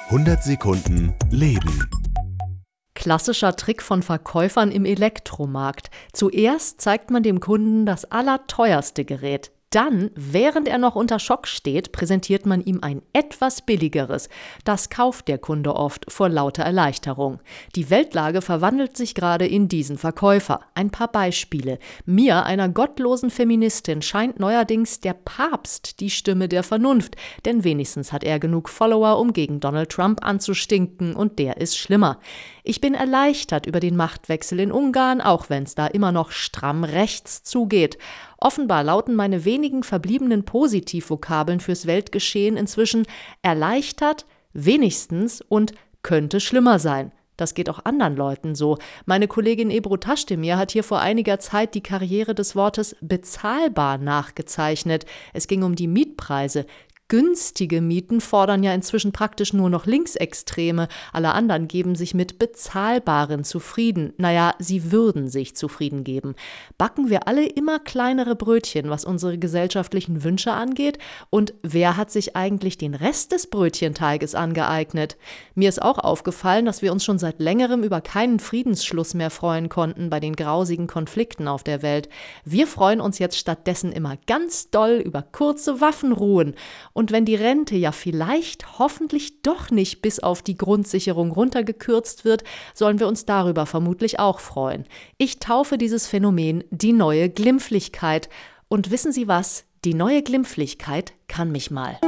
100 Sekunden Leben. Klassischer Trick von Verkäufern im Elektromarkt. Zuerst zeigt man dem Kunden das allerteuerste Gerät. Dann, während er noch unter Schock steht, präsentiert man ihm ein etwas billigeres. Das kauft der Kunde oft vor lauter Erleichterung. Die Weltlage verwandelt sich gerade in diesen Verkäufer. Ein paar Beispiele. Mir, einer gottlosen Feministin, scheint neuerdings der Papst die Stimme der Vernunft. Denn wenigstens hat er genug Follower, um gegen Donald Trump anzustinken. Und der ist schlimmer. Ich bin erleichtert über den Machtwechsel in Ungarn, auch wenn es da immer noch stramm rechts zugeht. Offenbar lauten meine wenigen verbliebenen Positivvokabeln fürs Weltgeschehen inzwischen erleichtert, wenigstens und könnte schlimmer sein. Das geht auch anderen Leuten so. Meine Kollegin Ebru Taschdemir hat hier vor einiger Zeit die Karriere des Wortes bezahlbar nachgezeichnet. Es ging um die Mietpreise. Günstige Mieten fordern ja inzwischen praktisch nur noch Linksextreme. Alle anderen geben sich mit Bezahlbaren zufrieden. Naja, sie würden sich zufrieden geben. Backen wir alle immer kleinere Brötchen, was unsere gesellschaftlichen Wünsche angeht? Und wer hat sich eigentlich den Rest des Brötchenteiges angeeignet? Mir ist auch aufgefallen, dass wir uns schon seit längerem über keinen Friedensschluss mehr freuen konnten bei den grausigen Konflikten auf der Welt. Wir freuen uns jetzt stattdessen immer ganz doll über kurze Waffenruhen. Und wenn die Rente ja vielleicht hoffentlich doch nicht bis auf die Grundsicherung runtergekürzt wird, sollen wir uns darüber vermutlich auch freuen. Ich taufe dieses Phänomen die neue Glimpflichkeit. Und wissen Sie was? Die neue Glimpflichkeit kann mich mal.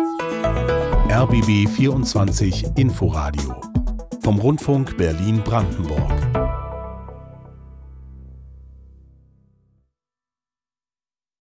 RBB 24 Inforadio vom Rundfunk Berlin-Brandenburg.